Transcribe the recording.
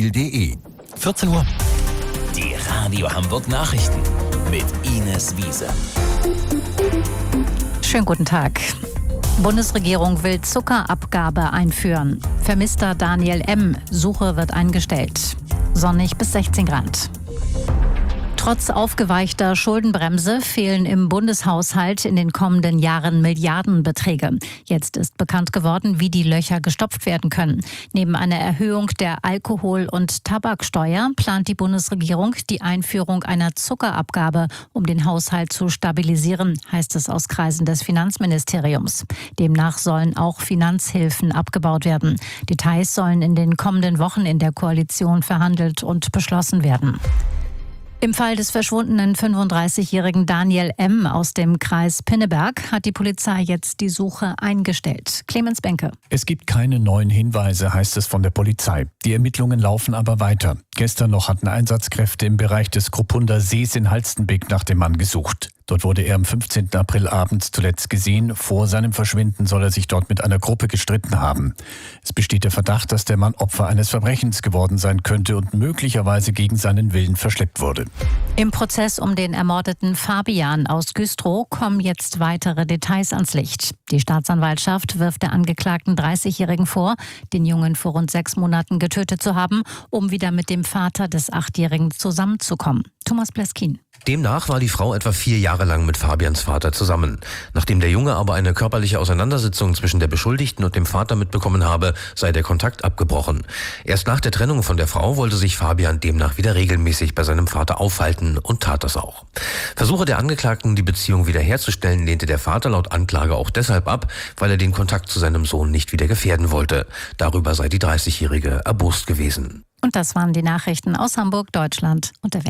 Spiel.de. 14 Uhr. Die Radio Hamburg Nachrichten mit Ines Wiese. Schönen guten Tag. Bundesregierung will Zuckerabgabe einführen. Vermisster Daniel M. Suche wird eingestellt. Sonnig bis 16 Grad. Trotz aufgeweichter Schuldenbremse fehlen im Bundeshaushalt in den kommenden Jahren Milliardenbeträge. Jetzt ist bekannt geworden, wie die Löcher gestopft werden können. Neben einer Erhöhung der Alkohol- und Tabaksteuer plant die Bundesregierung die Einführung einer Zuckerabgabe, um den Haushalt zu stabilisieren, heißt es aus Kreisen des Finanzministeriums. Demnach sollen auch Finanzhilfen abgebaut werden. Details sollen in den kommenden Wochen in der Koalition verhandelt und beschlossen werden. Im Fall des verschwundenen 35-jährigen Daniel M. aus dem Kreis Pinneberg hat die Polizei jetzt die Suche eingestellt. Clemens Benke. Es gibt keine neuen Hinweise, heißt es von der Polizei. Die Ermittlungen laufen aber weiter. Gestern noch hatten Einsatzkräfte im Bereich des Kruppunder Sees in Halstenbek nach dem Mann gesucht. Dort wurde er am 15. April abends zuletzt gesehen. Vor seinem Verschwinden soll er sich dort mit einer Gruppe gestritten haben. Es besteht der Verdacht, dass der Mann Opfer eines Verbrechens geworden sein könnte und möglicherweise gegen seinen Willen verschleppt wurde. Im Prozess um den ermordeten Fabian aus Güstrow kommen jetzt weitere Details ans Licht. Die Staatsanwaltschaft wirft der angeklagten 30-Jährigen vor, den Jungen vor rund 6 Monaten getötet zu haben, um wieder mit dem Vater des 8-Jährigen zusammenzukommen. Thomas Pleskin. Demnach war die Frau etwa 4 Jahre lang mit Fabians Vater zusammen. Nachdem der Junge aber eine körperliche Auseinandersetzung zwischen der Beschuldigten und dem Vater mitbekommen habe, sei der Kontakt abgebrochen. Erst nach der Trennung von der Frau wollte sich Fabian demnach wieder regelmäßig bei seinem Vater aufhalten und tat das auch. Versuche der Angeklagten, die Beziehung wiederherzustellen, lehnte der Vater laut Anklage auch deshalb ab, weil er den Kontakt zu seinem Sohn nicht wieder gefährden wollte. Darüber sei die 30-Jährige erbost gewesen. Und das waren die Nachrichten aus Hamburg, Deutschland und der Welt.